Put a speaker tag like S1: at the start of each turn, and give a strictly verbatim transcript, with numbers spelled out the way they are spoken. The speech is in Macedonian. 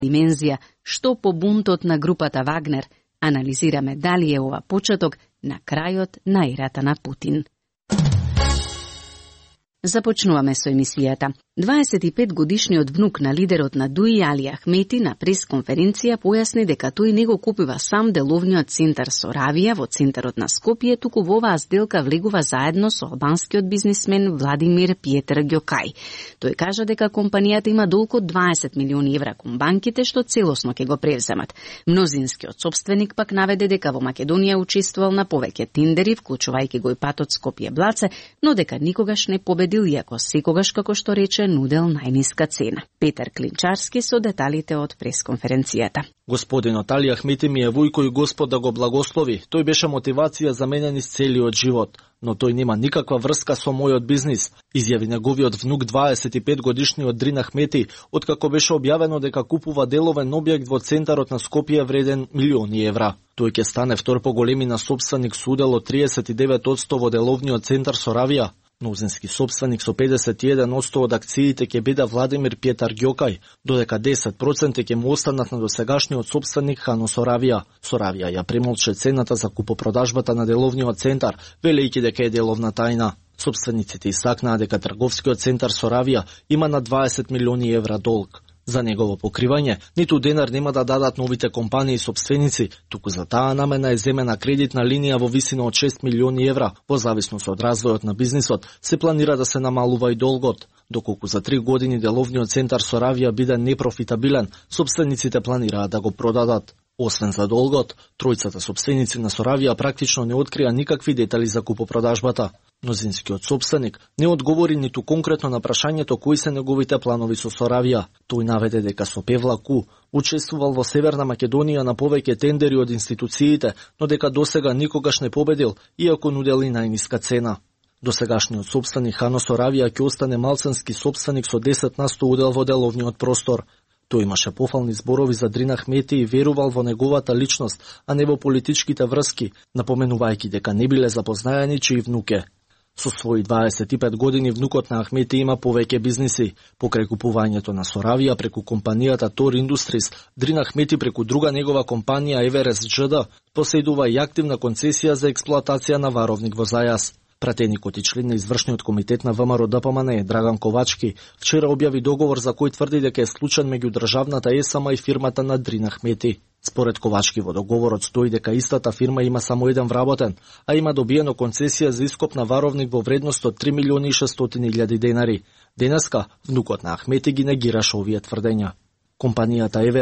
S1: димензија, што по бунтот на групата Вагнер, анализираме дали е ова почеток на крајот на ерата на Путин. Започнуваме со емисијата. дваесет и пет годишниот внук на лидерот на ДУИ Али Ахмети на пресконференција појасни дека тој не го купува сам деловниот центар Соравија во центарот на Скопје, туку во оваа сделка влегува заедно со албанскиот бизнисмен Владимир Пјетер Ѓокај. Тој кажа дека компанијата има долг од дваесет милиони евра кон банките што целосно ќе го превземат. Мнозинскиот собственик пак наведе дека во Македонија учествувал на повеќе тендери, вклучувајќи го и патот Скопје-Блаце, но дека никогаш не победил, иако секогаш, како што рече, нудел најниска цена. Петар Клинчарски со деталите од пресконференцијата.
S2: Господинот Али Ахмети ми е вујко и Господ да го благослови. Тој беше мотивација за мене низ целиот живот, но тој нема никаква врска со мојот бизнис, изјави неговиот внук дваесет и пет годишниот Дрин Ахмети, откако беше објавено дека купува деловен објект во центарот на Скопје вреден милиони евра. Тој ќе стане втор по големина собственик со удел од триесет и девет одсто во деловниот центар Соравија. Мнозински собственик со педесет и еден одсто од акциите ќе биде Владимир Пјетар Ѓокај, додека десет проценти ќе му останат на досегашниот собственик Хано Соравија. Соравија ја премолче цената за купопродажбата на деловниот центар, велејќи дека е деловна тајна. Собствениците истакнаа дека трговскиот центар Соравија има на дваесет милиони евра долг. За негово покривање, ниту денар нема да дадат новите компании собственици, туку за таа намена е земена кредитна линија во висина од шест милиони евра. Во зависност од развојот на бизнисот, се планира да се намалува и долгот. Доколку за три години деловниот центар Соравија биде непрофитабилен, собствениците планираат да го продадат. Освен за долгот, тројцата собственици на Соравија практично не открија никакви детали за купопродажбата. Мнозинскиот собственик не одговори ниту конкретно на прашањето кои се неговите планови со Соравија. Тој наведе дека со Певлаку учествувал во Северна Македонија на повеќе тендери од институциите, но дека досега никогаш не победил, иако нудели најниска цена. Досегашниот собственик Хано Соравија ќе остане малценски собственик со десет на сто удел во деловниот простор. Тој имаше пофални зборови за Дрин Ахмети и верувал во неговата личност, а не во политичките врски, напоменувајќи дека не биле запознаени чиј внук е. Со своји дваесет и пет години внукот на Ахмети има повеќе бизниси. Покрај купувањето на Соравија преку компанијата Тор Industries, Дрин Ахмети преку друга негова компанија Еверест џд поседува и активна концесија за експлоатација на варовник во Зајас. Пратеникот и член на извршниот комитет на ВМРО Д П М Н Драган Ковачки вчера објави договор за кој тврди дека е склучен меѓу државната Е С М и фирмата на Дрин Ахмети. Според Ковачки во договорот стои дека истата фирма има само еден вработен, а има добиено концесија за ископ на варовник во вредност од три милиони и шестстотини илјади денари. Денеска внукот на Ахмети ги негираше овие тврдења. Компанијата Еве